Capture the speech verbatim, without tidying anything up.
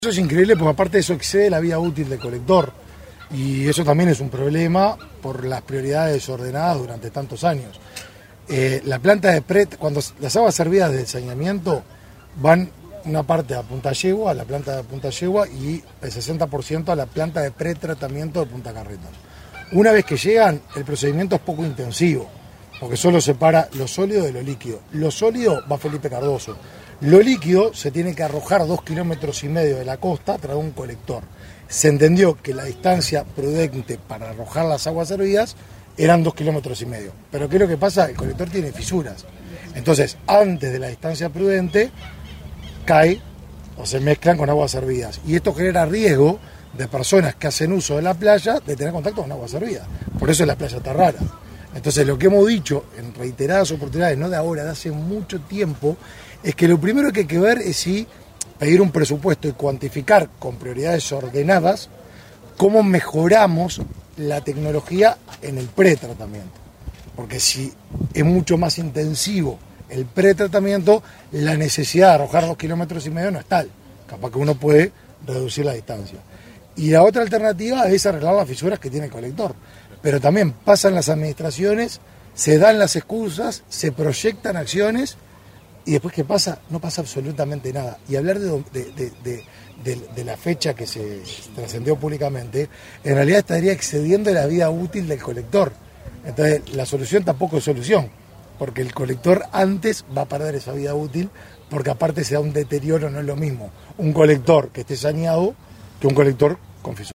Eso es increíble porque aparte de eso excede la vida útil del colector y eso también es un problema por las prioridades desordenadas durante tantos años. Eh, la planta de pre, cuando las aguas servidas de saneamiento van una parte a Punta Yegua, a la planta de Punta Yegua y el sesenta por ciento a la planta de pretratamiento de Punta Carretas. Una vez que llegan, el procedimiento es poco intensivo porque solo separa lo sólido de lo líquido. Lo sólido va Felipe Cardoso. Lo líquido se tiene que arrojar dos kilómetros y medio de la costa a través de un colector. Se entendió que la distancia prudente para arrojar las aguas servidas eran dos kilómetros y medio. Pero ¿qué es lo que pasa? El colector tiene fisuras. Entonces, antes de la distancia prudente, cae o se mezclan con aguas servidas. Y esto genera riesgo de personas que hacen uso de la playa de tener contacto con agua servida. Por eso la playa está rara. Entonces, lo que hemos dicho en reiteradas oportunidades, no de ahora, de hace mucho tiempo, es que lo primero que hay que ver es si pedir un presupuesto y cuantificar con prioridades ordenadas cómo mejoramos la tecnología en el pretratamiento. Porque si es mucho más intensivo el pretratamiento, la necesidad de arrojar dos kilómetros y medio no es tal. Capaz que uno puede reducir la distancia. Y la otra alternativa es arreglar las fisuras que tiene el colector. Pero también pasan las administraciones, se dan las excusas, se proyectan acciones y después ¿qué pasa? No pasa absolutamente nada. Y hablar de, de, de, de, de, de la fecha que se trascendió públicamente, en realidad estaría excediendo la vida útil del colector. Entonces la solución tampoco es solución, porque el colector antes va a perder esa vida útil, porque aparte se da un deterioro, no es lo mismo un colector que esté saneado que un colector con fisuras.